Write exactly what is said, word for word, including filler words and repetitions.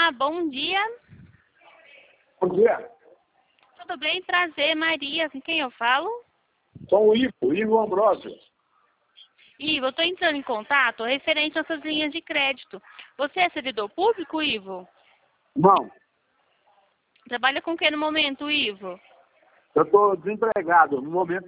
Olá, bom dia. Bom dia. Tudo bem? Prazer, Maria. Com quem eu falo? Sou o Ivo, Ivo Ambrosio. Ivo, eu estou entrando em contato referente a essas linhas de crédito. Você é servidor público, Ivo? Não, Trabalha com o que no momento, Ivo? eu estou desempregado. No momento